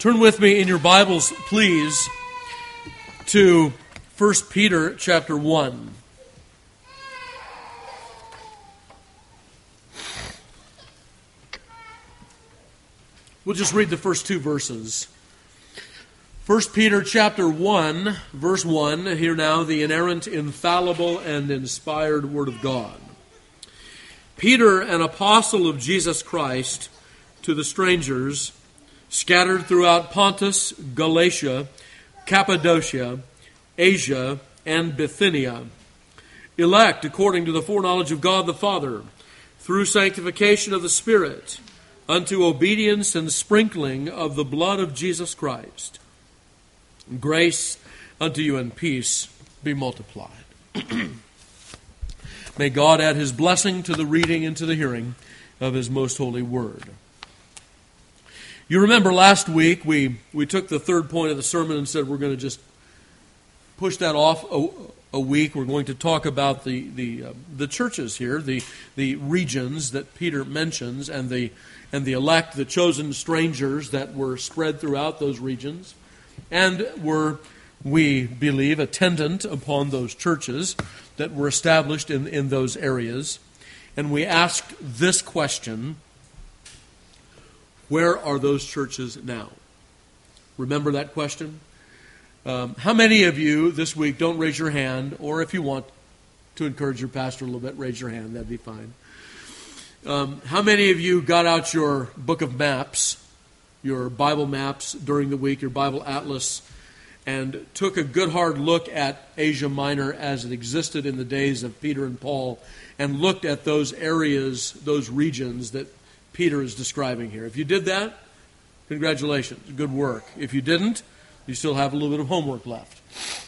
Turn with me in your Bibles, please, to 1 Peter chapter 1. We'll just read the first two verses. 1 Peter chapter 1, verse 1, hear now the inerrant, infallible, and inspired Word of God. Peter, an apostle of Jesus Christ, to the strangers scattered throughout Pontus, Galatia, Cappadocia, Asia, and Bithynia, elect according to the foreknowledge of God the Father, through sanctification of the Spirit, unto obedience and sprinkling of the blood of Jesus Christ. Grace unto you and peace be multiplied. May God add His blessing to the reading and to the hearing of His most holy word. You remember last week we took the third point of the sermon and said we're going to just push that off a week. We're going to talk about the churches here, the regions that Peter mentions, and the elect, the chosen strangers that were spread throughout those regions, and were, we believe, attendant upon those churches that were established in those areas. And we asked this question: where are those churches now? Remember that question? How many of you this week, don't raise your hand, or if you want to encourage your pastor a little bit, raise your hand, that'd be fine. How many of you got out your book of maps, your Bible maps during the week, your Bible atlas, and took a good hard look at Asia Minor as it existed in the days of Peter and Paul, and looked at those areas, those regions that Peter is describing here? If you did that, congratulations, good work. If you didn't, you still have a little bit of homework left.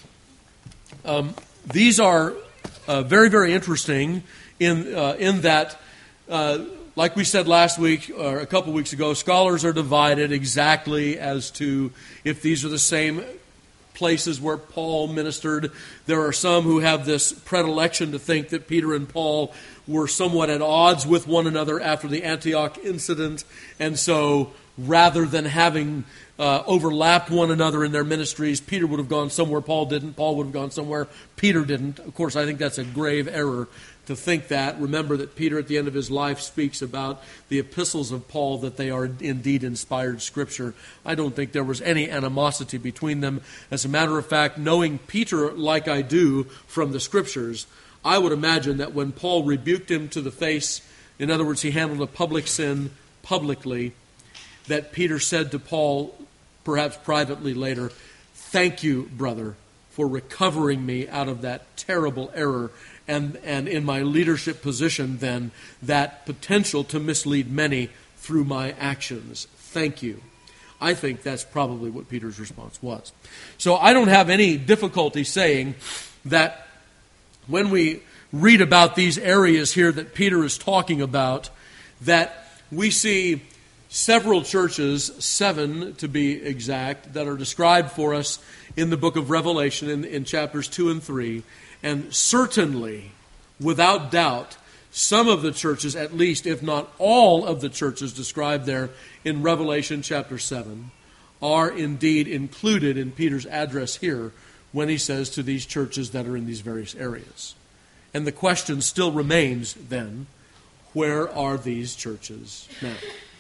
These are very, very interesting in that, like we said last week or a couple weeks ago, scholars are divided exactly as to if these are the same places where Paul ministered. There are some who have this predilection to think that Peter and Paul were somewhat at odds with one another after the Antioch incident, and so rather than having overlapped one another in their ministries, Peter would have gone somewhere Paul didn't, Paul would have gone somewhere Peter didn't. Of course, I think that's a grave error to think that. Remember that Peter at the end of his life speaks about the epistles of Paul, that they are indeed inspired Scripture. I don't think there was any animosity between them. As a matter of fact, knowing Peter like I do from the Scriptures, I would imagine that when Paul rebuked him to the face, in other words, he handled a public sin publicly, that Peter said to Paul, perhaps privately later, "Thank you, brother, for recovering me out of that terrible error, and in my leadership position then, that potential to mislead many through my actions. Thank you." I think that's probably what Peter's response was. So I don't have any difficulty saying that when we read about these areas here that Peter is talking about, that we see several churches, 7 to be exact, that are described for us in the book of Revelation in chapters 2 and 3. And certainly, without doubt, some of the churches, at least, if not all of the churches described there in Revelation chapter 7, are indeed included in Peter's address here when he says to these churches that are in these various areas. And the question still remains then, where are these churches now?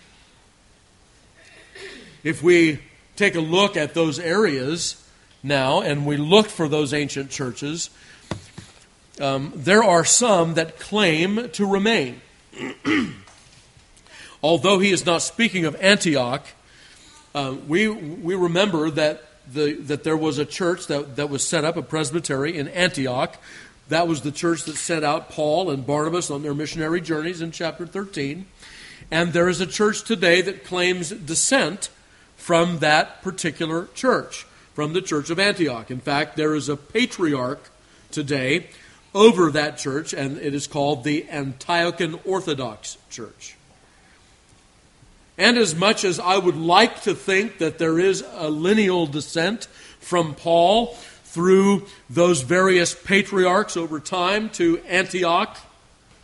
If we take a look at those areas now, and we look for those ancient churches, there are some that claim to remain. Although he is not speaking of Antioch, we remember that there was a church that was set up, a presbytery in Antioch. That was the church that sent out Paul and Barnabas on their missionary journeys in chapter 13. And there is a church today that claims descent from that particular church, from the church of Antioch. In fact, there is a patriarch today over that church, and it is called the Antiochian Orthodox Church. And as much as I would like to think that there is a lineal descent from Paul through those various patriarchs over time to Antioch,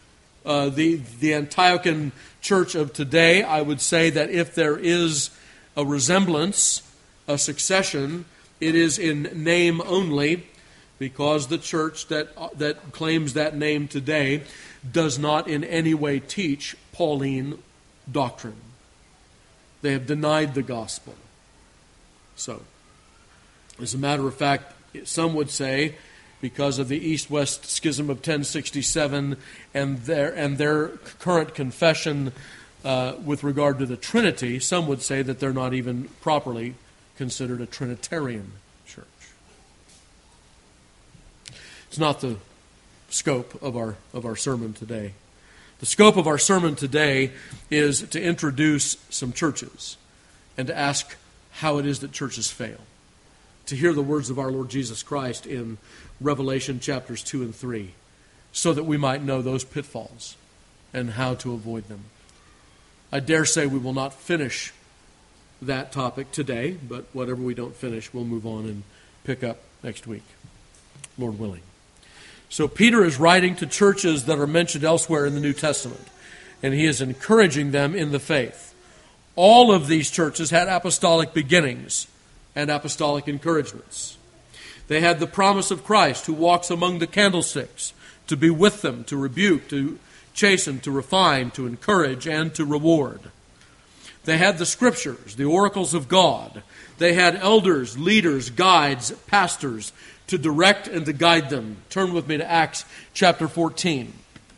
the Antiochian church of today, I would say that if there is a resemblance, a succession. It is in name only, because the church that claims that name today does not in any way teach Pauline doctrine. They have denied the gospel. So, as a matter of fact, some would say, because of the East-West Schism of 1067 and their current confession with regard to the Trinity, some would say that they're not even properly considered a Trinitarian church. It's not the scope of our sermon today. The scope of our sermon today is to introduce some churches and to ask how it is that churches fail. To hear the words of our Lord Jesus Christ in Revelation chapters 2 and 3, so that we might know those pitfalls and how to avoid them. I dare say we will not finish that topic today, but whatever we don't finish, we'll move on and pick up next week, Lord willing. So Peter is writing to churches that are mentioned elsewhere in the New Testament, and he is encouraging them in the faith. All of these churches had apostolic beginnings and apostolic encouragements. They had the promise of Christ, who walks among the candlesticks, to be with them, to rebuke, to chasten, to refine, to encourage, and to reward. They had the Scriptures, the oracles of God. They had elders, leaders, guides, pastors to direct and to guide them. Turn with me to Acts chapter 14.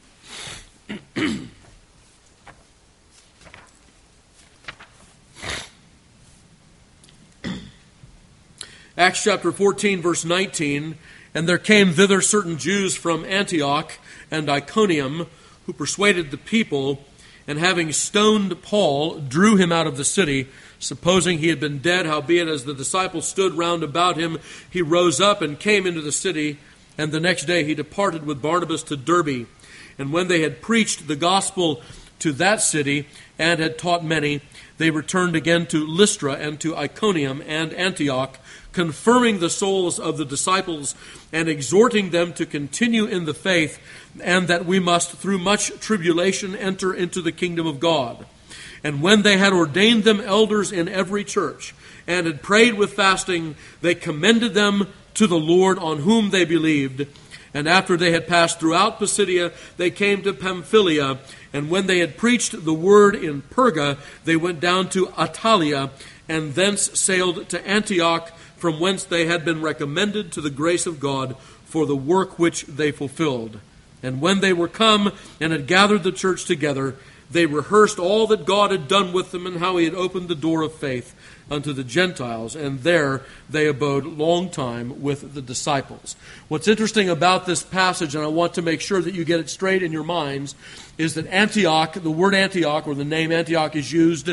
Acts chapter 14, verse 19, "And there came thither certain Jews from Antioch and Iconium, who persuaded the people, and having stoned Paul, drew him out of the city, supposing he had been dead. Howbeit, as the disciples stood round about him, he rose up and came into the city. And the next day he departed with Barnabas to Derbe. And when they had preached the gospel to that city, and had taught many, they returned again to Lystra and to Iconium and Antioch, confirming the souls of the disciples, and exhorting them to continue in the faith, and that we must through much tribulation enter into the kingdom of God. And when they had ordained them elders in every church, and had prayed with fasting, they commended them to the Lord, on whom they believed. And after they had passed throughout Pisidia, they came to Pamphylia. And when they had preached the word in Perga, they went down to Attalia, and thence sailed to Antioch, from whence they had been recommended to the grace of God for the work which they fulfilled. And when they were come and had gathered the church together, they rehearsed all that God had done with them, and how he had opened the door of faith unto the Gentiles. And there they abode long time with the disciples." What's interesting about this passage, and I want to make sure that you get it straight in your minds, is that Antioch, the word Antioch, or the name Antioch, is used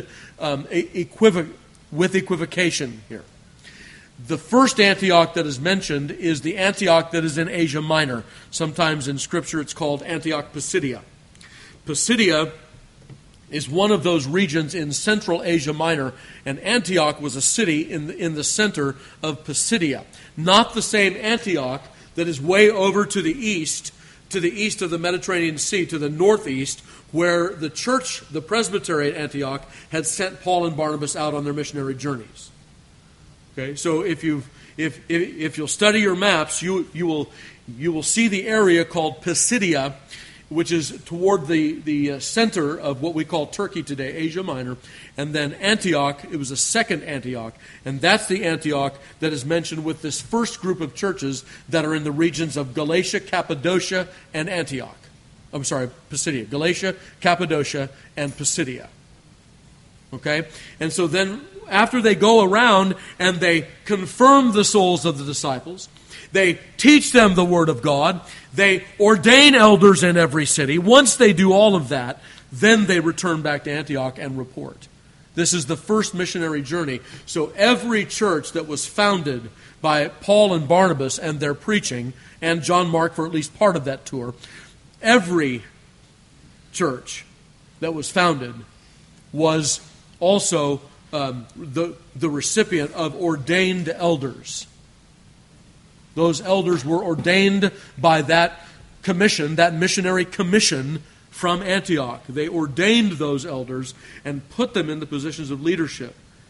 with equivocation here. The first Antioch that is mentioned is the Antioch that is in Asia Minor. Sometimes in Scripture it's called Antioch Pisidia. Pisidia is one of those regions in central Asia Minor, and Antioch was a city in the center of Pisidia. Not the same Antioch that is way over to the east of the Mediterranean Sea, to the northeast, where the church, the presbytery at Antioch, had sent Paul and Barnabas out on their missionary journeys. Okay, so if you'll study your maps, you will see the area called Pisidia, which is toward the center of what we call Turkey today, Asia Minor. And then Antioch, it was a second Antioch, and that's the Antioch that is mentioned with this first group of churches that are in the regions of Galatia, Cappadocia, and Antioch. Pisidia. Galatia, Cappadocia, and Pisidia. Okay? And so then, after they go around and they confirm the souls of the disciples, they teach them the Word of God, they ordain elders in every city. Once they do all of that, then they return back to Antioch and report. This is the first missionary journey. So every church that was founded by Paul and Barnabas and their preaching, and John Mark for at least part of that tour, every church that was founded was also the recipient of ordained elders. Those elders were ordained by that commission, that missionary commission from Antioch. They ordained those elders and put them in the positions of leadership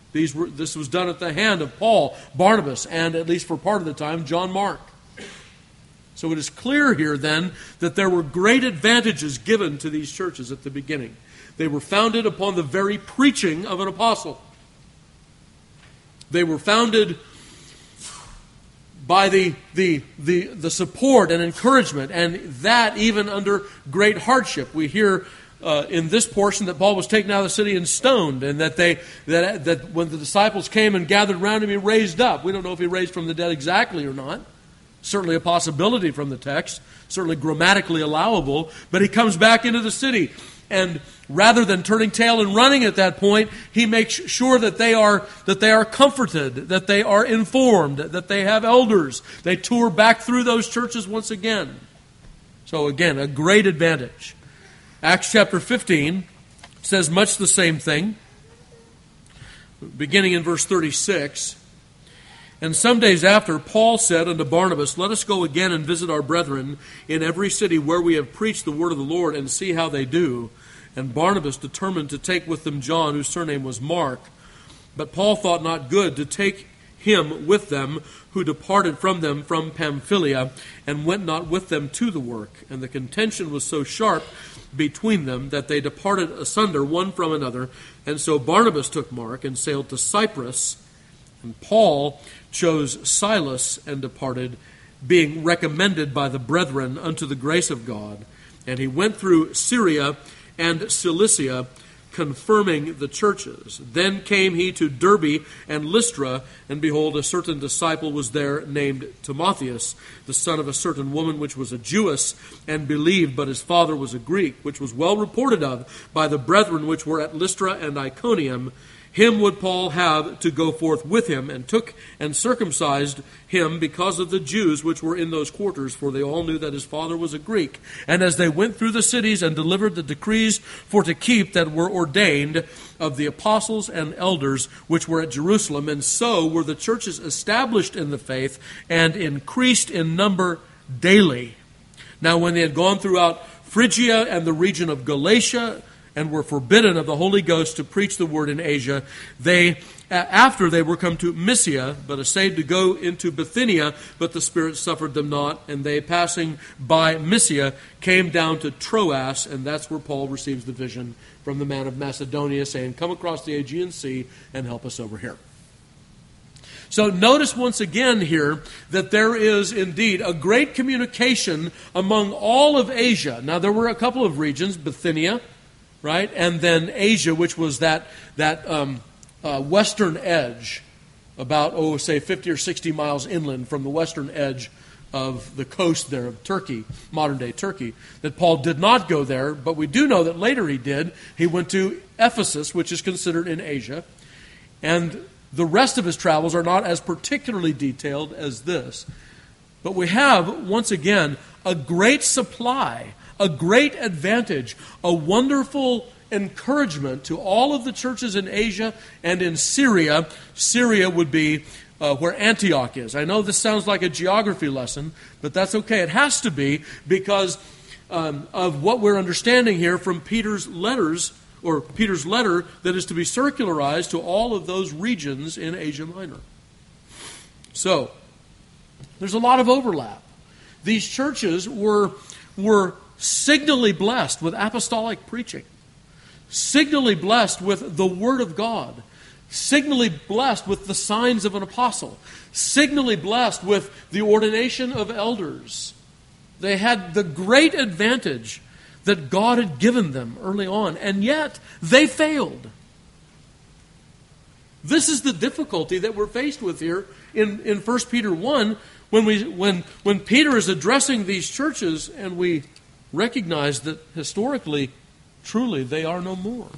This was done at the hand of Paul, Barnabas, and at least for part of the time, John Mark. So it is clear here then that there were great advantages given to these churches at the beginning. They were founded upon the very preaching of an apostle. They were founded by the support and encouragement, and that even under great hardship. We hear in this portion that Paul was taken out of the city and stoned, and that when the disciples came and gathered around him, he raised up. We don't know if he raised from the dead exactly or not. Certainly a possibility from the text, certainly grammatically allowable, but he comes back into the city. And rather than turning tail and running at that point, he makes sure that they are comforted, that they are informed, that they have elders. They tour back through those churches once again. So again, a great advantage. Acts chapter 15 says much the same thing, beginning in verse 36. And some days after, Paul said unto Barnabas, Let us go again and visit our brethren in every city where we have preached the word of the Lord, and see how they do. And Barnabas determined to take with them John, whose surname was Mark. But Paul thought not good to take him with them, who departed from them from Pamphylia, and went not with them to the work. And the contention was so sharp between them that they departed asunder one from another. And so Barnabas took Mark and sailed to Cyprus, and Paul chose Silas and departed, being recommended by the brethren unto the grace of God. And he went through Syria and Cilicia, confirming the churches. Then came he to Derbe and Lystra, and behold, a certain disciple was there named Timotheus, the son of a certain woman which was a Jewess, and believed, but his father was a Greek, which was well reported of by the brethren which were at Lystra and Iconium. Him would Paul have to go forth with him, and took and circumcised him because of the Jews which were in those quarters, for they all knew that his father was a Greek. And as they went through the cities and delivered the decrees for to keep that were ordained of the apostles and elders which were at Jerusalem, and so were the churches established in the faith and increased in number daily. Now when they had gone throughout Phrygia and the region of Galatia, and were forbidden of the Holy Ghost to preach the word in Asia, after they were come to Mysia, but essayed to go into Bithynia, but the Spirit suffered them not, and they, passing by Mysia, came down to Troas, and that's where Paul receives the vision from the man of Macedonia, saying, Come across the Aegean Sea and help us over here. So notice once again here that there is indeed a great communication among all of Asia. Now there were a couple of regions, Bithynia, right? And then Asia, which was that western edge, about, say 50 or 60 miles inland from the western edge of the coast there of Turkey, modern-day Turkey, that Paul did not go there, but we do know that later he did. He went to Ephesus, which is considered in Asia, and the rest of his travels are not as particularly detailed as this. But we have, once again, a great supply, a great advantage, a wonderful encouragement to all of the churches in Asia and in Syria. Syria would be where Antioch is. I know this sounds like a geography lesson, but that's okay. It has to be because of what we're understanding here from Peter's letters, or Peter's letter that is to be circularized to all of those regions in Asia Minor. So, there's a lot of overlap. These churches were signally blessed with apostolic preaching, signally blessed with the Word of God, signally blessed with the signs of an apostle, signally blessed with the ordination of elders. They had the great advantage that God had given them early on, and yet they failed. This is the difficulty that we're faced with here in 1 Peter 1, when Peter is addressing these churches, and we recognize that historically, truly, they are no more.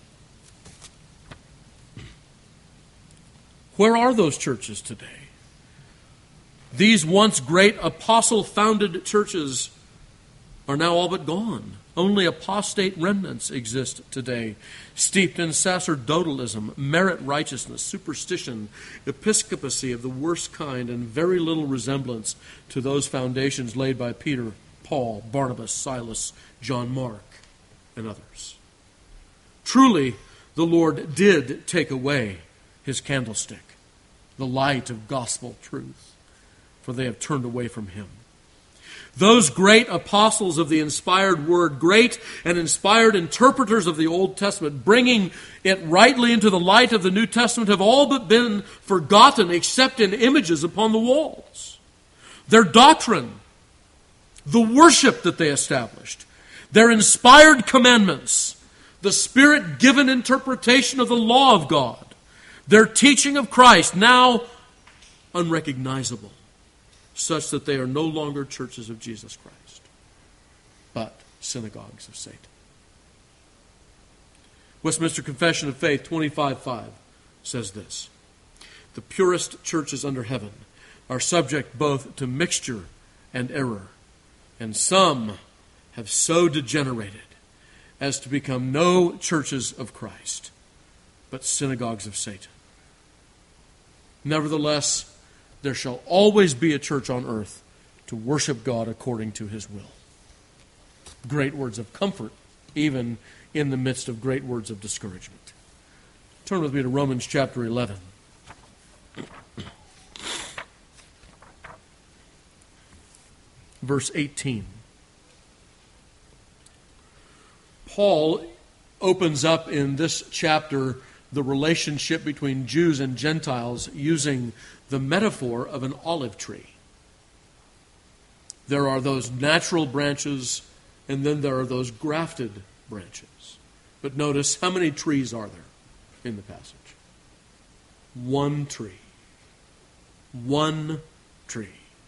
Where are those churches today? These once great apostle-founded churches are now all but gone. Only apostate remnants exist today, steeped in sacerdotalism, merit righteousness, superstition, episcopacy of the worst kind, and very little resemblance to those foundations laid by Peter, Paul, Barnabas, Silas, John Mark, and others. Truly, the Lord did take away his candlestick, the light of gospel truth, for they have turned away from him. Those great apostles of the inspired word, great and inspired interpreters of the Old Testament, bringing it rightly into the light of the New Testament, have all but been forgotten except in images upon the walls. Their doctrine, the worship that they established, their inspired commandments, the Spirit-given interpretation of the law of God, their teaching of Christ, now unrecognizable, such that they are no longer churches of Jesus Christ, but synagogues of Satan. Westminster Confession of Faith 25:5 says this: the purest churches under heaven are subject both to mixture and error, and some have so degenerated as to become no churches of Christ, but synagogues of Satan. Nevertheless, there shall always be a church on earth to worship God according to his will. Great words of comfort, even in the midst of great words of discouragement. Turn with me to Romans chapter 11. Verse 18. Paul opens up in this chapter the relationship between Jews and Gentiles using the metaphor of an olive tree. There are those natural branches, and then there are those grafted branches. But notice, how many trees are there in the passage? One tree. One tree.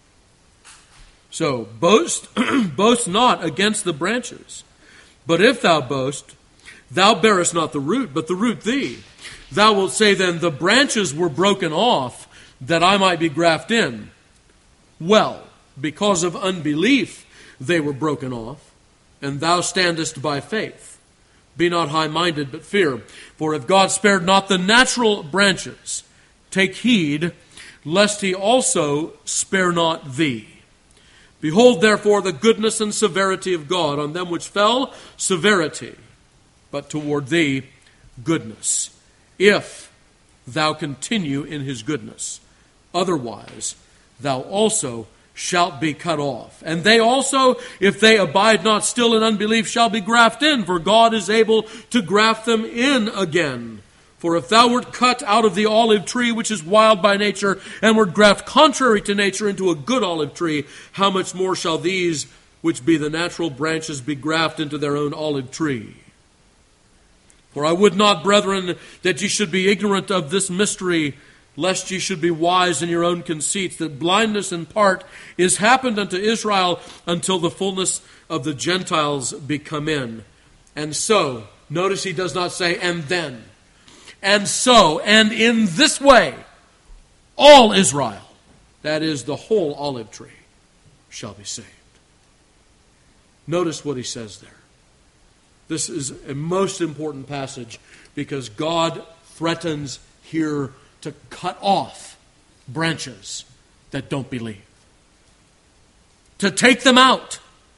So, boast not against the branches. But if thou boast, thou bearest not the root, but the root thee. Thou wilt say then, the branches were broken off, that I might be grafted in. Well, because of unbelief they were broken off, and thou standest by faith. Be not high-minded, but fear. For if God spared not the natural branches, take heed, lest he also spare not thee. Behold, therefore, the goodness and severity of God. On them which fell, severity, but toward thee, goodness, if thou continue in his goodness. Otherwise, thou also shalt be cut off. And they also, if they abide not still in unbelief, shall be grafted in, for God is able to graft them in again. For if thou wert cut out of the olive tree, which is wild by nature, and wert grafted contrary to nature into a good olive tree, how much more shall these, which be the natural branches, be grafted into their own olive tree? For I would not, brethren, that ye should be ignorant of this mystery, lest ye should be wise in your own conceits, that blindness in part is happened unto Israel until the fullness of the Gentiles be come in. And so, notice he does not say, and then. And so, and in this way, all Israel, that is the whole olive tree, shall be saved. Notice what he says there. This is a most important passage because God threatens here to cut off branches that don't believe. To take them out.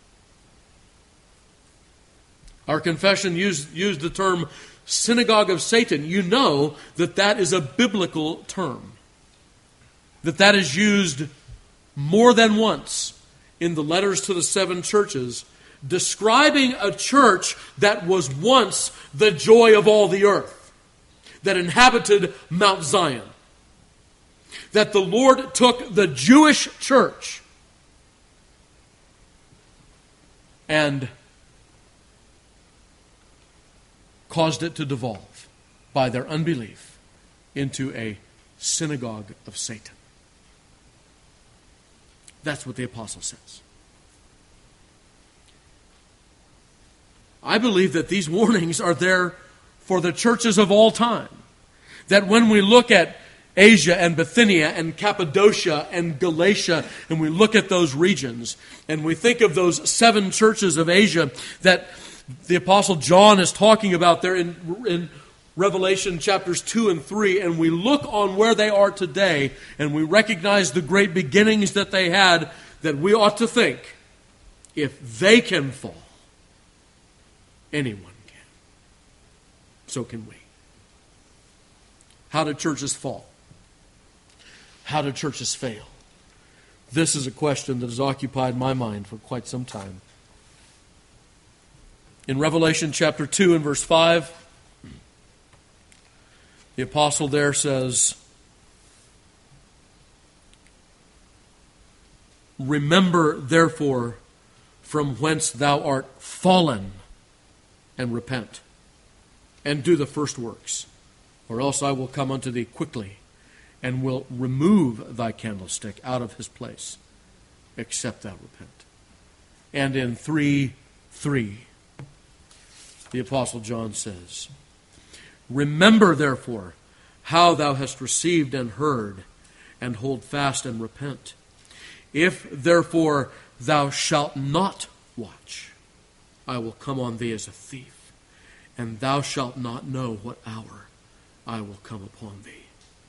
Our confession used the term synagogue of Satan. You know that is a biblical term. That is used more than once in the letters to the 7 churches, describing a church that was once the joy of all the earth, that inhabited Mount Zion. That the Lord took the Jewish church and caused it to devolve by their unbelief into a synagogue of Satan. That's what the apostle says. I believe that these warnings are there for the churches of all time. That when we look at Asia and Bithynia and Cappadocia and Galatia, and we look at those regions, and we think of those 7 churches of Asia that the Apostle John is talking about there in Revelation chapters 2 and 3, and we look on where they are today, and we recognize the great beginnings that they had, that we ought to think, if they can fall, anyone can. So can we. How do churches fall? How do churches fail? This is a question that has occupied my mind for quite some time. In Revelation chapter 2 and verse 5, the apostle there says, "Remember, therefore, from whence thou art fallen, and repent, and do the first works, or else I will come unto thee quickly, and will remove thy candlestick out of his place, except thou repent." And in 3:3, the apostle John says, "Remember, therefore, how thou hast received and heard, and hold fast and repent. If, therefore, thou shalt not watch, I will come on thee as a thief, and thou shalt not know what hour I will come upon thee."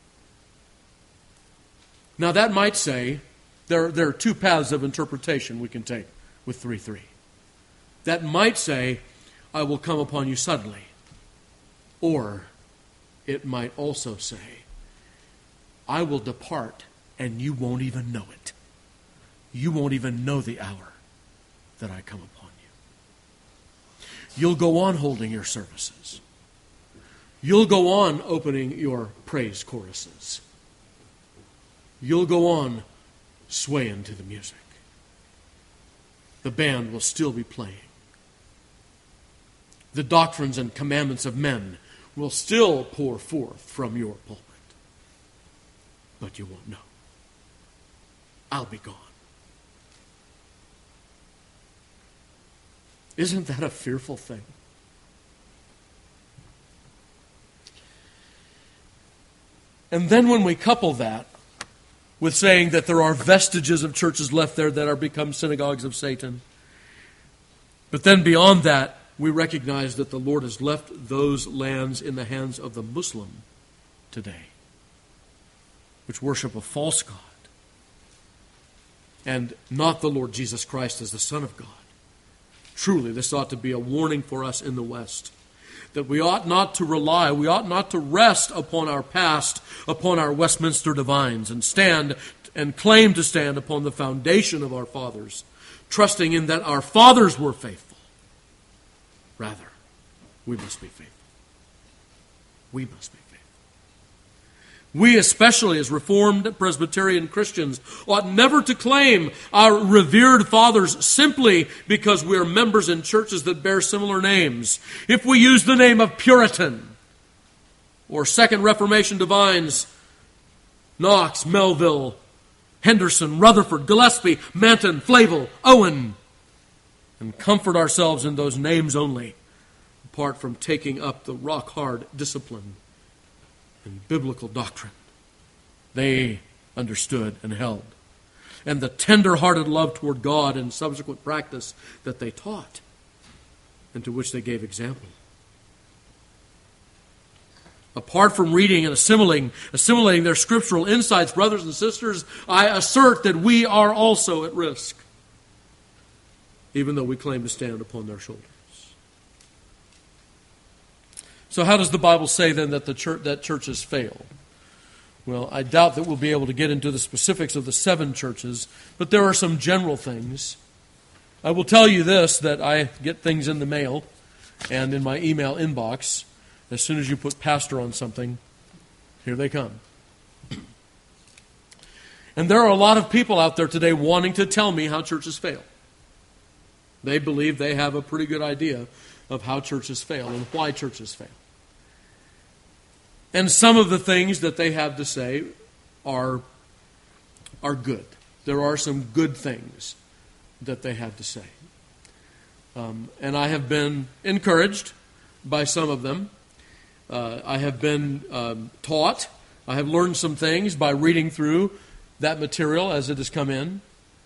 Now that might say, there are two paths of interpretation we can take with 3:3. That might say, I will come upon you suddenly. Or it might also say, I will depart and you won't even know it. You won't even know the hour that I come upon you. You'll go on holding your services. You'll go on opening your praise choruses. You'll go on swaying to the music. The band will still be playing. The doctrines and commandments of men will still pour forth from your pulpit. But you won't know. I'll be gone. Isn't that a fearful thing? And then when we couple that with saying that there are vestiges of churches left there that are become synagogues of Satan, but then beyond that, we recognize that the Lord has left those lands in the hands of the Muslim today, which worship a false God, and not the Lord Jesus Christ as the Son of God. Truly, this ought to be a warning for us in the West, that we ought not to rely, we ought not to rest upon our past, upon our Westminster divines, and stand and claim to stand upon the foundation of our fathers, trusting in that our fathers were faithful. Rather, we must be faithful. We must be faithful. We, especially as Reformed Presbyterian Christians, ought never to claim our revered fathers simply because we are members in churches that bear similar names. If we use the name of Puritan or Second Reformation divines, Knox, Melville, Henderson, Rutherford, Gillespie, Manton, Flavel, Owen, and comfort ourselves in those names only, apart from taking up the rock-hard discipline and biblical doctrine they understood and held, and the tender-hearted love toward God and subsequent practice that they taught and to which they gave example. Apart from reading and assimilating their scriptural insights, brothers and sisters, I assert that we are also at risk, even though we claim to stand upon their shoulders. So how does the Bible say then that that churches fail? Well, I doubt that we'll be able to get into the specifics of the 7 churches, but there are some general things. I will tell you this, that I get things in the mail and in my email inbox. As soon as you put pastor on something, here they come. And there are a lot of people out there today wanting to tell me how churches fail. They believe they have a pretty good idea of how churches fail and why churches fail. And some of the things that they have to say are good. There are some good things that they have to say. And I have been encouraged by some of them. I have been taught. I have learned some things by reading through that material as it has come in.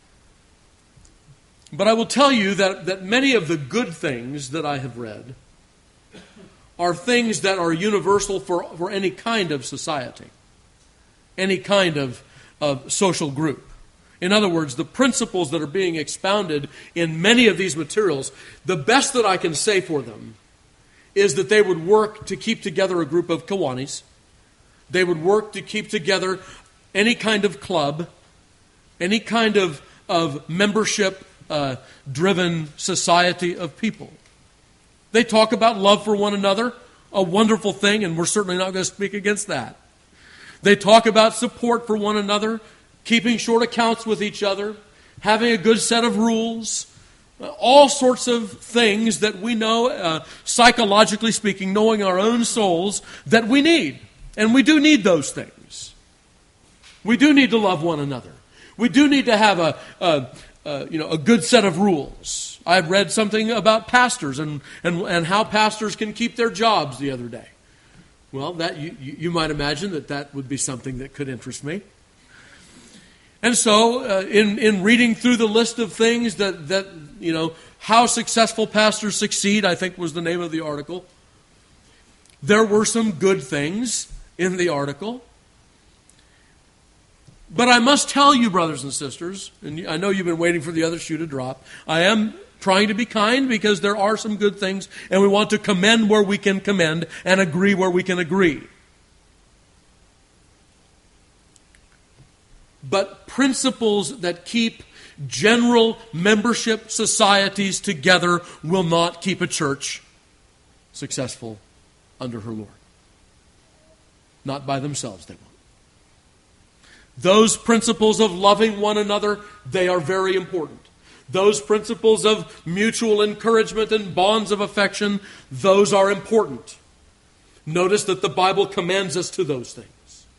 But I will tell you that many of the good things that I have read are things that are universal for any kind of society, any kind of social group. In other words, the principles that are being expounded in many of these materials, the best that I can say for them is that they would work to keep together a group of Kiwanis, They would work to keep together any kind of club, any kind of membership-driven society of people. They talk about love for one another, a wonderful thing, and we're certainly not going to speak against that. They talk about support for one another, keeping short accounts with each other, having a good set of rules, all sorts of things that we know, psychologically speaking, knowing our own souls, that we need. And we do need those things. We do need to love one another. We do need to have a good set of rules. I've read something about pastors and how pastors can keep their jobs the other day. Well, that you might imagine that would be something that could interest me. And so, in reading through the list of things that how successful pastors succeed, I think was the name of the article. There were some good things in the article. But I must tell you, brothers and sisters, and I know you've been waiting for the other shoe to drop, I am trying to be kind because there are some good things, and we want to commend where we can commend and agree where we can agree. But principles that keep general membership societies together will not keep a church successful under her Lord. Not by themselves, they won't. Those principles of loving one another, they are very important. Those principles of mutual encouragement and bonds of affection, those are important. Notice that the Bible commands us to those things.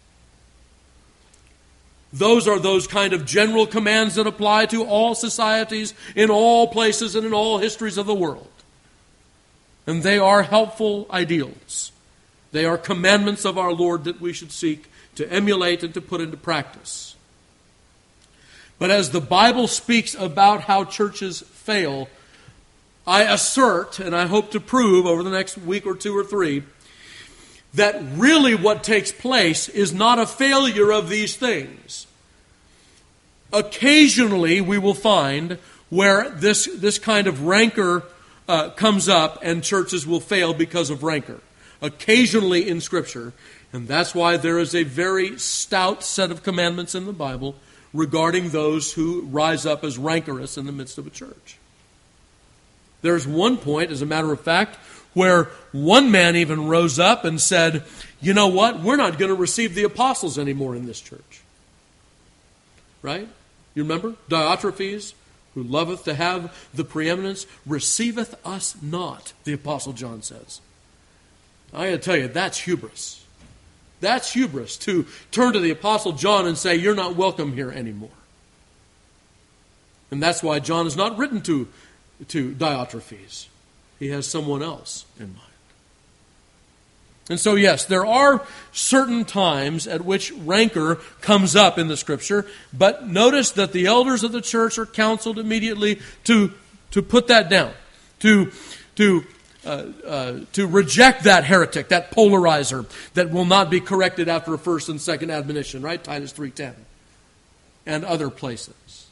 Those are those kind of general commands that apply to all societies, in all places, and in all histories of the world. And they are helpful ideals. They are commandments of our Lord that we should seek to emulate and to put into practice. But as the Bible speaks about how churches fail, I assert, and I hope to prove over the next week or two or three, that really what takes place is not a failure of these things. Occasionally we will find where this kind of rancor comes up and churches will fail because of rancor. Occasionally in Scripture. And that's why there is a very stout set of commandments in the Bible regarding those who rise up as rancorous in the midst of a church. There's one point, as a matter of fact, where one man even rose up and said, you know what, we're not going to receive the apostles anymore in this church. Right? You remember? Diotrephes, who loveth to have the preeminence, receiveth us not, the Apostle John says. I got to tell you, that's hubris. That's hubris, to turn to the Apostle John and say, you're not welcome here anymore. And that's why John is not written to Diotrephes. He has someone else in mind. And so, yes, there are certain times at which rancor comes up in the Scripture, but notice that the elders of the church are counseled immediately to put that down, to reject that heretic, that polarizer that will not be corrected after a first and second admonition, right? Titus 3:10 and other places.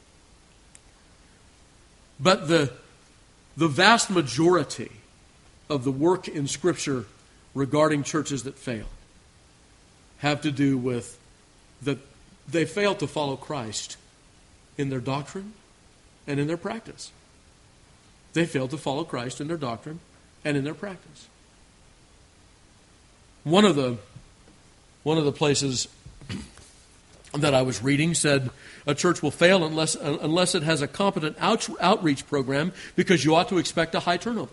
But the vast majority of the work in Scripture regarding churches that fail have to do with that they fail to follow Christ in their doctrine and in their practice. They fail to follow Christ in their doctrine and in their practice. One of the places that I was reading said a church will fail unless it has a competent outreach program, because you ought to expect a high turnover.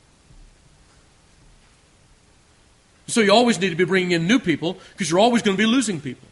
So you always need to be bringing in new people, because you're always going to be losing people.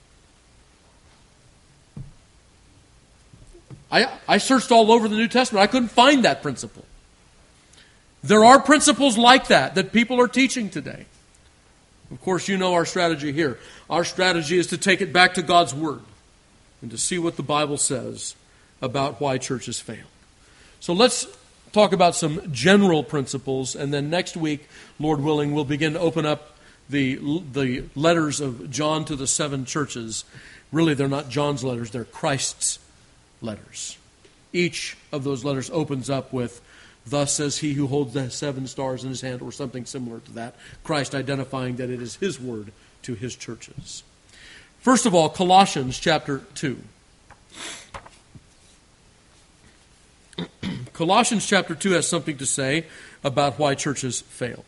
I searched all over the New Testament. I couldn't find that principle. There are principles like that people are teaching today. Of course, you know our strategy here. Our strategy is to take it back to God's Word and to see what the Bible says about why churches fail. So let's talk about some general principles, and then next week, Lord willing, we'll begin to open up the letters of John to the 7 churches. Really, they're not John's letters, they're Christ's letters. Each of those letters opens up with, thus says he who holds the 7 stars in his hand, or something similar to that. Christ identifying that it is his word to his churches. First of all, Colossians chapter 2. Colossians chapter 2 has something to say about why churches fail.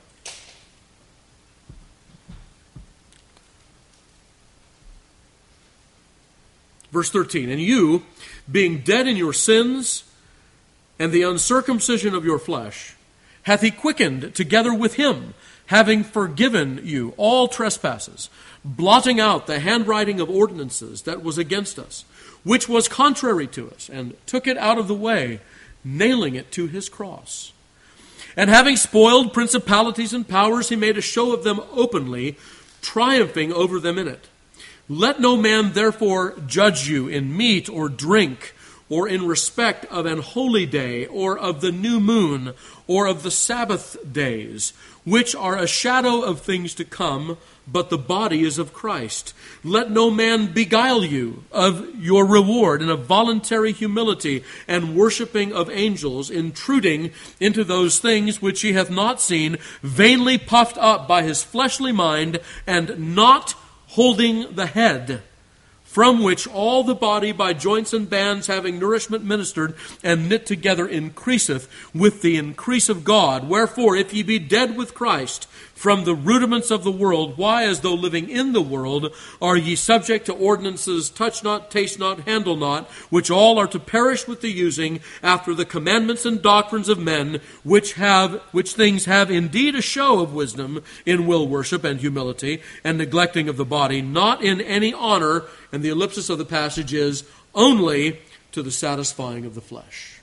Verse 13, and you, being dead in your sins and the uncircumcision of your flesh, hath he quickened together with him, having forgiven you all trespasses, blotting out the handwriting of ordinances that was against us, which was contrary to us, and took it out of the way, nailing it to his cross. And having spoiled principalities and powers, he made a show of them openly, triumphing over them in it. Let no man therefore judge you in meat or drink, or in respect of an holy day, or of the new moon, or of the Sabbath days, which are a shadow of things to come, but the body is of Christ. Let no man beguile you of your reward in a voluntary humility and worshiping of angels, intruding into those things which he hath not seen, vainly puffed up by his fleshly mind, and not holding the head, from which all the body by joints and bands having nourishment ministered and knit together increaseth with the increase of God. Wherefore, if ye be dead with Christ from the rudiments of the world, why, as though living in the world, are ye subject to ordinances, touch not, taste not, handle not, which all are to perish with the using, after the commandments and doctrines of men, which things have indeed a show of wisdom in will worship and humility, and neglecting of the body, not in any honor, and the ellipsis of the passage is, only to the satisfying of the flesh.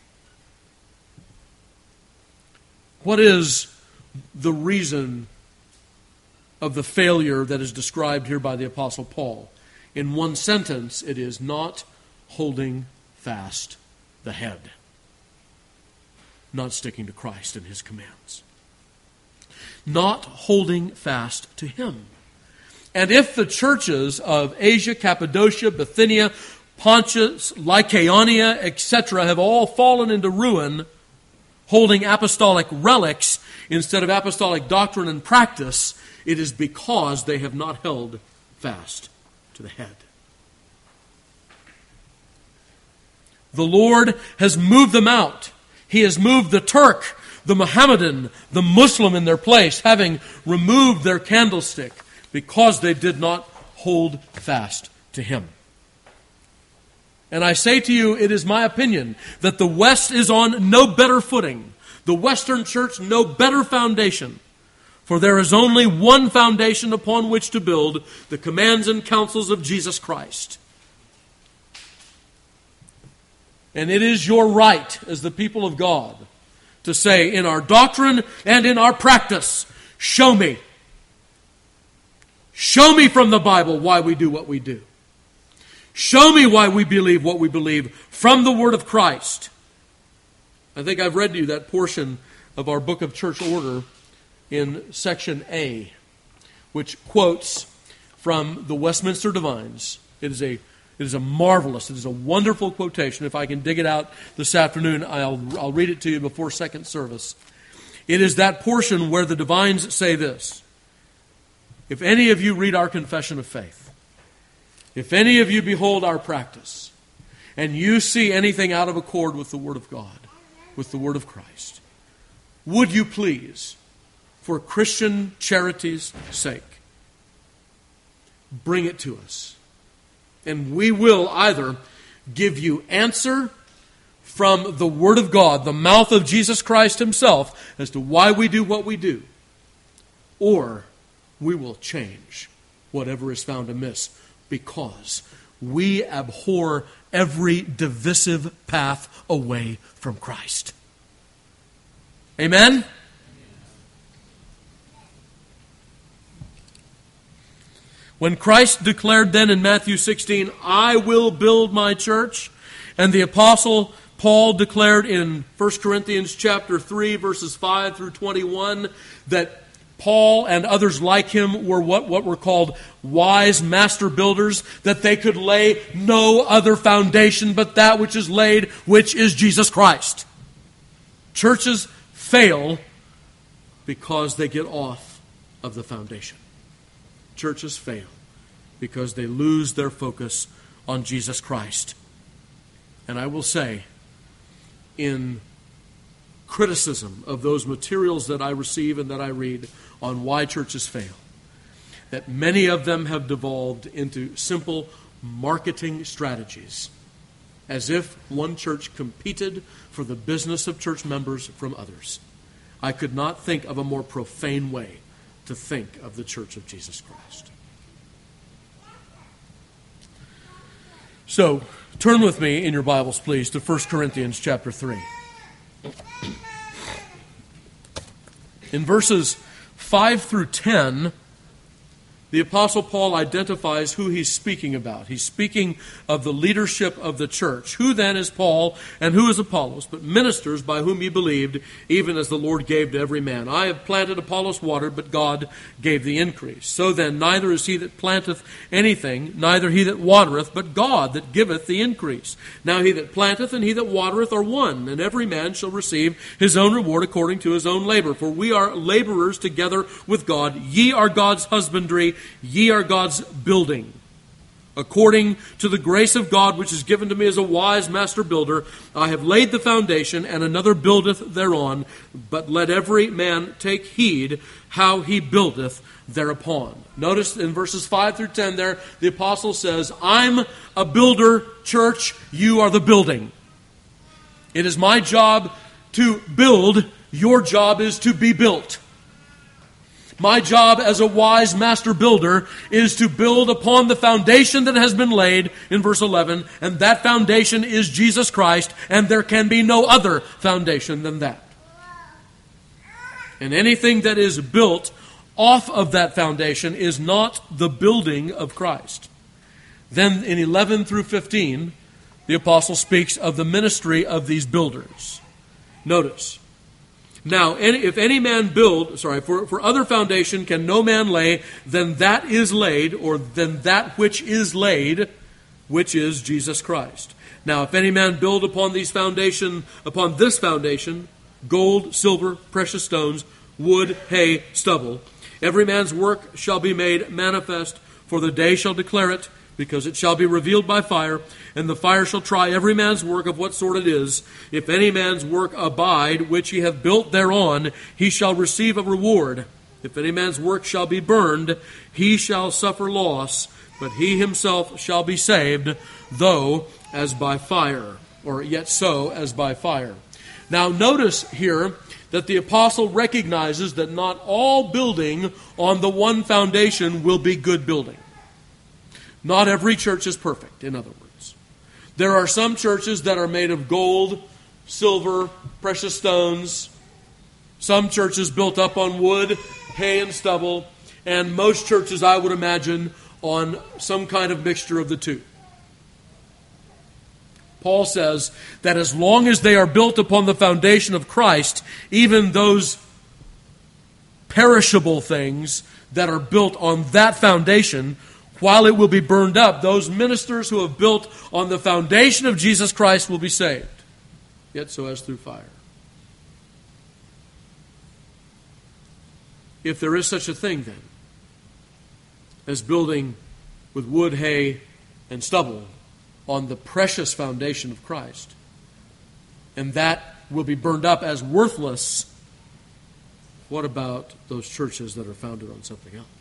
What is the reason of the failure that is described here by the Apostle Paul? In one sentence, it is not holding fast the head. Not sticking to Christ and his commands. Not holding fast to him. And if the churches of Asia, Cappadocia, Bithynia, Pontus, Lycaonia, etc. have all fallen into ruin, holding apostolic relics instead of apostolic doctrine and practice, it is because they have not held fast to the head. The Lord has moved them out. He has moved the Turk, the Mohammedan, the Muslim in their place, having removed their candlestick, because they did not hold fast to him. And I say to you, it is my opinion that the West is on no better footing. The Western church, no better foundation. For there is only one foundation upon which to build, the commands and counsels of Jesus Christ. And it is your right as the people of God to say, in our doctrine and in our practice, show me. Show me from the Bible why we do what we do. Show me why we believe what we believe from the Word of Christ. I think I've read to you that portion of our Book of Church Order in section A, which quotes from the Westminster Divines. It is a marvelous, it is a wonderful quotation. If I can dig it out this afternoon, I'll read it to you before second service. It is that portion where the Divines say this: if any of you read our confession of faith, if any of you behold our practice, and you see anything out of accord with the Word of God, with the Word of Christ, would you please, for Christian charity's sake, bring it to us. And we will either give you answer from the Word of God, the mouth of Jesus Christ himself, as to why we do what we do, or we will change whatever is found amiss, because we abhor every divisive path away from Christ. Amen? When Christ declared then in Matthew 16, I will build my church, and the Apostle Paul declared in 1 Corinthians chapter 3, verses 5 through 21, that Paul and others like him were what were called wise master builders, that they could lay no other foundation but that which is laid, which is Jesus Christ. Churches fail because they get off of the foundation. churches fail because they lose their focus on Jesus Christ. And I will say, in criticism of those materials that I receive and that I read on why churches fail, that many of them have devolved into simple marketing strategies, as if one church competed for the business of church members from others. I could not think of a more profane way to think of the Church of Jesus Christ. So, turn with me in your Bibles, please, to 1 Corinthians chapter 3. In verses 5 through 10, the Apostle Paul identifies who he's speaking about. He's speaking of the leadership of the church. Who then is Paul and who is Apollos, but ministers by whom ye believed, even as the Lord gave to every man. I have planted, Apollos watered, but God gave the increase. So then, neither is he that planteth anything, neither he that watereth, but God that giveth the increase. Now he that planteth and he that watereth are one, and every man shall receive his own reward according to his own labor. For we are laborers together with God. Ye are God's husbandry, ye are God's building. According to the grace of God which is given to me as a wise master builder, I have laid the foundation, and another buildeth thereon. But let every man take heed how he buildeth thereupon. Notice in verses 5 through 10 there, the apostle says, I'm a builder, church, you are the building. It is my job to build, your job is to be built. My job as a wise master builder is to build upon the foundation that has been laid in verse 11, and that foundation is Jesus Christ, and there can be no other foundation than that. And anything that is built off of that foundation is not the building of Christ. Then in 11 through 15, the apostle speaks of the ministry of these builders. Notice, now, if any man for other foundation can no man lay, then that is laid, or then that which is laid, which is Jesus Christ. Now, if any man build upon this foundation, gold, silver, precious stones, wood, hay, stubble, every man's work shall be made manifest, for the day shall declare it, because it shall be revealed by fire, and the fire shall try every man's work of what sort it is. If any man's work abide, which he hath built thereon, he shall receive a reward. If any man's work shall be burned, he shall suffer loss, but he himself shall be saved, though as by fire, or yet so as by fire. Now notice here that the apostle recognizes that not all building on the one foundation will be good building. Not every church is perfect, in other words. There are some churches that are made of gold, silver, precious stones. Some churches built up on wood, hay, and stubble. And most churches, I would imagine, on some kind of mixture of the two. Paul says that as long as they are built upon the foundation of Christ, even those perishable things that are built on that foundation, while it will be burned up, those ministers who have built on the foundation of Jesus Christ will be saved, yet so as through fire. If there is such a thing, then, as building with wood, hay, and stubble on the precious foundation of Christ, and that will be burned up as worthless, what about those churches that are founded on something else?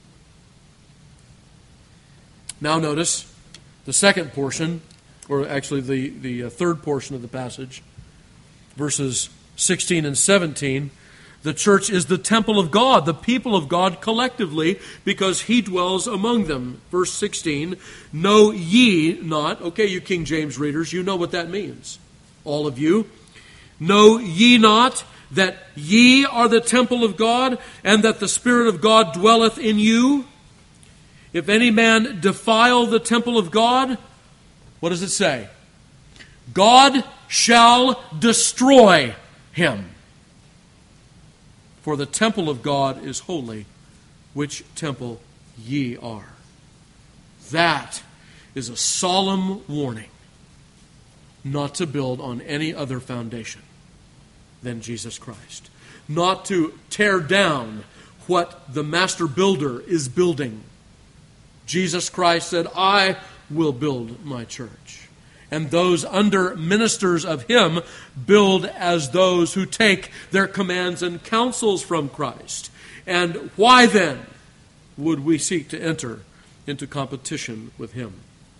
Now notice the second portion, or actually the third portion of the passage, verses 16 and 17. The church is the temple of God, the people of God collectively, because He dwells among them. Verse 16, know ye not, okay, you King James readers, you know what that means. All of you. Know ye not that ye are the temple of God, and that the Spirit of God dwelleth in you? If any man defile the temple of God, what does it say? God shall destroy him. For the temple of God is holy, which temple ye are. That is a solemn warning not to build on any other foundation than Jesus Christ. Not to tear down what the master builder is building. Jesus Christ said, I will build my church. And those under ministers of him build as those who take their commands and counsels from Christ. And why then would we seek to enter into competition with him?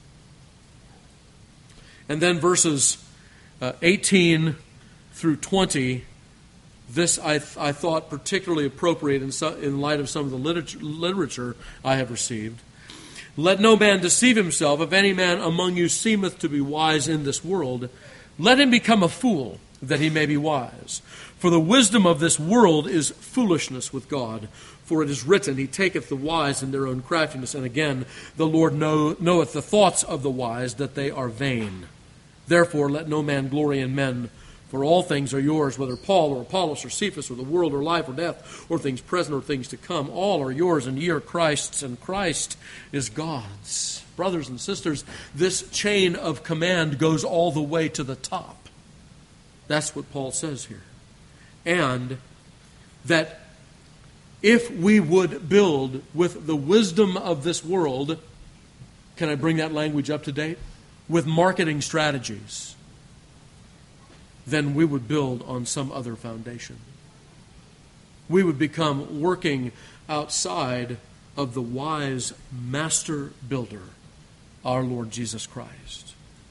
And then verses 18 through 20, this I thought particularly appropriate in light of some of the literature I have received. Let no man deceive himself. If any man among you seemeth to be wise in this world, let him become a fool, that he may be wise. For the wisdom of this world is foolishness with God. For it is written, He taketh the wise in their own craftiness. And again, the Lord knoweth the thoughts of the wise, that they are vain. Therefore let no man glory in men, for all things are yours, whether Paul or Apollos or Cephas or the world or life or death or things present or things to come. All are yours, and ye are Christ's, and Christ is God's. Brothers and sisters, this chain of command goes all the way to the top. That's what Paul says here. And that if we would build with the wisdom of this world, can I bring that language up to date? With marketing strategies, then we would build on some other foundation. We would become working outside of the wise master builder, our Lord Jesus Christ.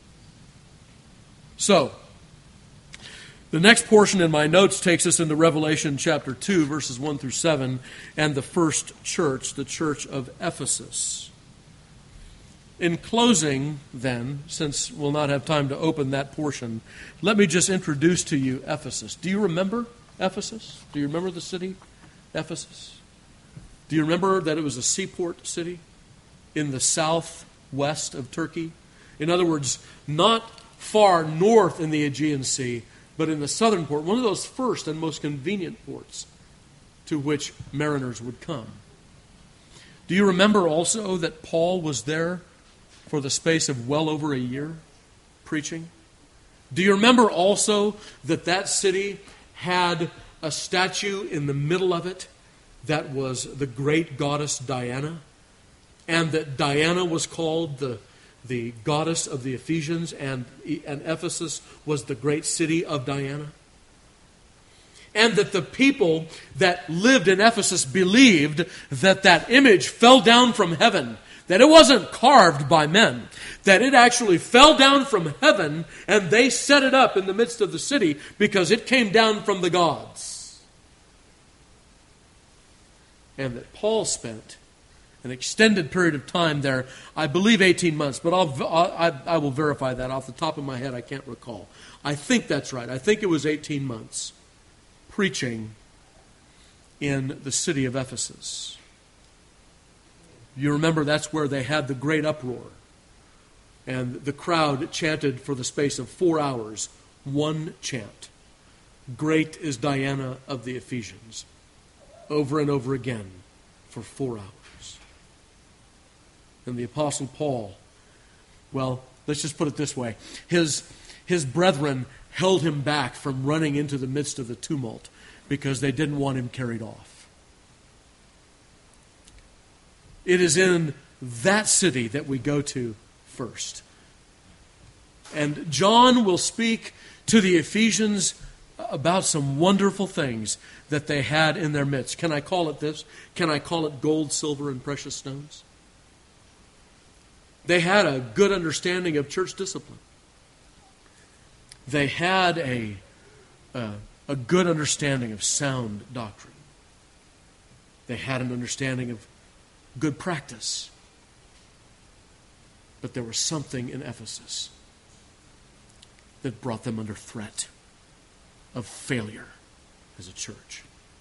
So, the next portion in my notes takes us into Revelation chapter 2, verses 1 through 7, and the first church, the church of Ephesus. In closing, then, since we'll not have time to open that portion, let me just introduce to you Ephesus. Do you remember Ephesus? Do you remember the city, Ephesus? Do you remember that it was a seaport city in the southwest of Turkey? In other words, not far north in the Aegean Sea, but in the southern port, one of those first and most convenient ports to which mariners would come. Do you remember also that Paul was there for the space of well over a year preaching? Do you remember also that that city had a statue in the middle of it that was the great goddess Diana? And that Diana was called the goddess of the Ephesians, and Ephesus was the great city of Diana? And that the people that lived in Ephesus believed that that image fell down from heaven, that it wasn't carved by men, that it actually fell down from heaven, and they set it up in the midst of the city because it came down from the gods. And that Paul spent an extended period of time there, I believe 18 months, but I will verify that. Off the top of my head, I can't recall. I think that's right. I think it was 18 months preaching in the city of Ephesus. You remember that's where they had the great uproar. And the crowd chanted for the space of 4 hours, one chant. Great is Diana of the Ephesians. Over and over again for 4 hours. And the Apostle Paul, well, let's just put it this way. His brethren held him back from running into the midst of the tumult because they didn't want him carried off. It is in that city that we go to first. And John will speak to the Ephesians about some wonderful things that they had in their midst. Can I call it this? Can I call it gold, silver, and precious stones? They had a good understanding of church discipline. They had a good understanding of sound doctrine. They had an understanding of good practice. But there was something in Ephesus that brought them under threat of failure as a church.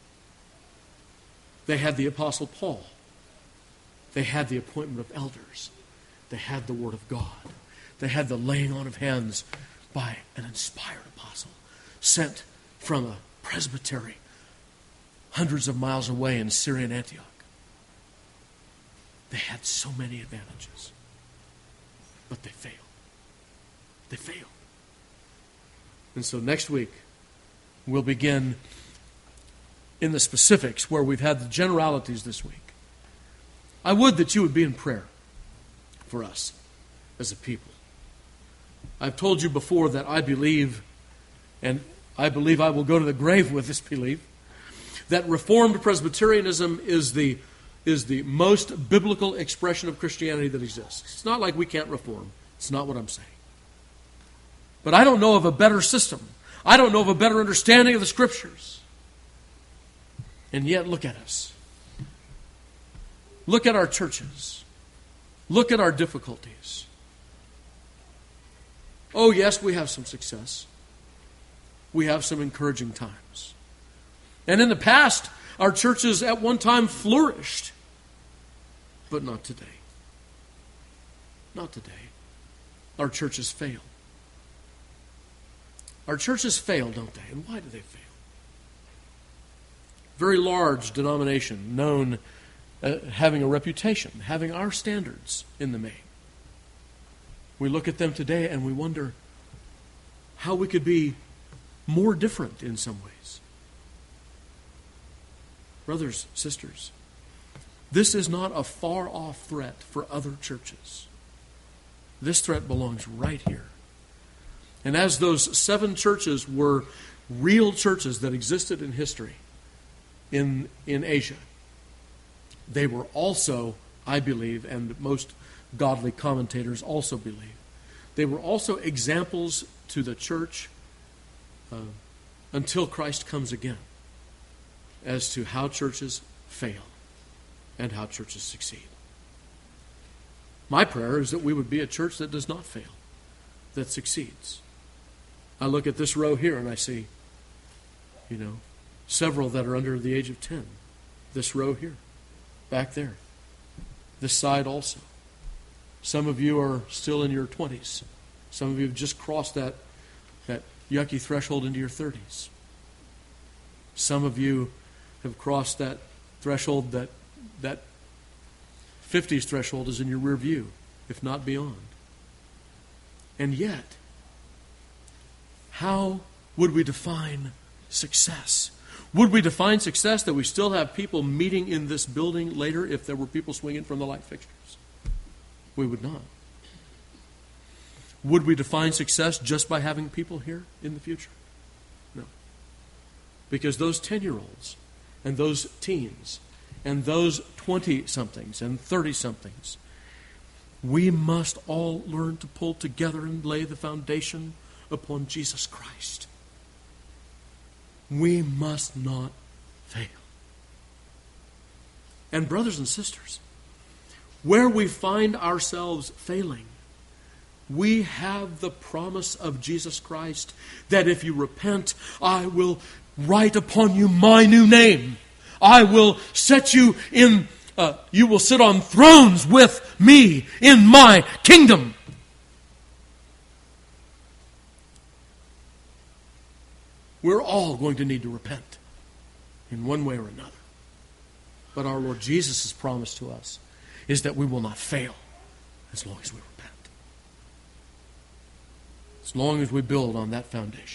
They had the Apostle Paul. They had the appointment of elders. They had the Word of God. They had the laying on of hands by an inspired apostle sent from a presbytery hundreds of miles away in Syrian Antioch. They had so many advantages, but they failed. They failed. And so next week, we'll begin in the specifics where we've had the generalities this week. I would that you would be in prayer for us as a people. I've told you before that I believe, and I believe I will go to the grave with this belief, that Reformed Presbyterianism is the most biblical expression of Christianity that exists. It's not like we can't reform. It's not what I'm saying. But I don't know of a better system. I don't know of a better understanding of the Scriptures. And yet, look at us. Look at our churches. Look at our difficulties. Oh, yes, we have some success. We have some encouraging times. And in the past, our churches at one time flourished. But not today. Not today. Our churches fail. Our churches fail, don't they? And why do they fail? Very large denomination, known having a reputation, having our standards in the main. We look at them today and we wonder how we could be more different in some ways. Brothers, sisters, this is not a far-off threat for other churches. This threat belongs right here. And as those 7 churches were real churches that existed in history in Asia, they were also, I believe, and most godly commentators also believe, they were also examples to the church until Christ comes again as to how churches fail and how churches succeed. My prayer is that we would be a church that does not fail, that succeeds. I look at this row here and I see, several that are under the age of 10. This row here, back there. This side also. Some of you are still in your 20s. Some of you have just crossed that yucky threshold into your 30s. Some of you have crossed that threshold, that 50s threshold is in your rear view, if not beyond. And yet, how would we define success? Would we define success that we still have people meeting in this building later if there were people swinging from the light fixtures? We would not. Would we define success just by having people here in the future? No. Because those 10-year-olds and those teens and those 20-somethings and 30-somethings, we must all learn to pull together and lay the foundation upon Jesus Christ. We must not fail. And brothers and sisters, where we find ourselves failing, we have the promise of Jesus Christ that if you repent, I will write upon you my new name. I will set you in, you will sit on thrones with me in my kingdom. We're all going to need to repent in one way or another. But our Lord Jesus' promise to us is that we will not fail as long as we repent. As long as we build on that foundation.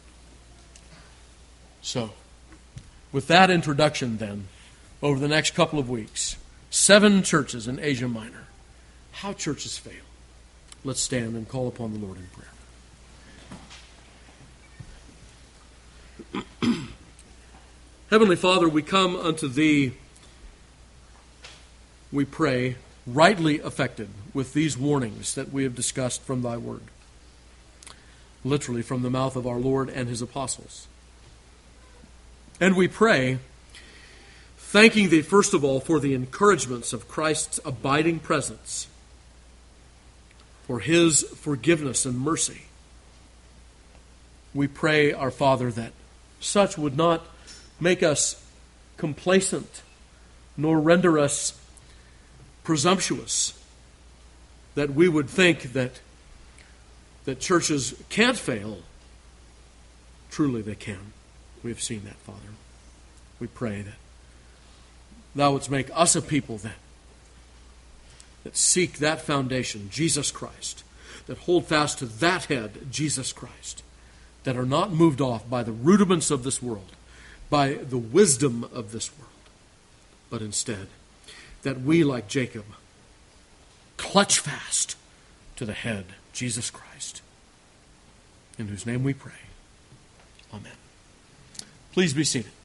So, with that introduction then, over the next couple of weeks, 7 churches in Asia Minor. How churches fail. Let's stand and call upon the Lord in prayer. Heavenly Father, we come unto Thee, we pray, rightly affected with these warnings that we have discussed from Thy Word. Literally from the mouth of our Lord and His apostles. And we pray, thanking Thee first of all for the encouragements of Christ's abiding presence, for His forgiveness and mercy. We pray, our Father, that such would not make us complacent, nor render us presumptuous, that we would think that churches can't fail. Truly they can. We have seen that, Father. We pray that Thou wouldst make us a people that seek that foundation, Jesus Christ, that hold fast to that head, Jesus Christ, that are not moved off by the rudiments of this world, by the wisdom of this world, but instead that we, like Jacob, clutch fast to the head, Jesus Christ, in whose name we pray. Amen. Please be seated.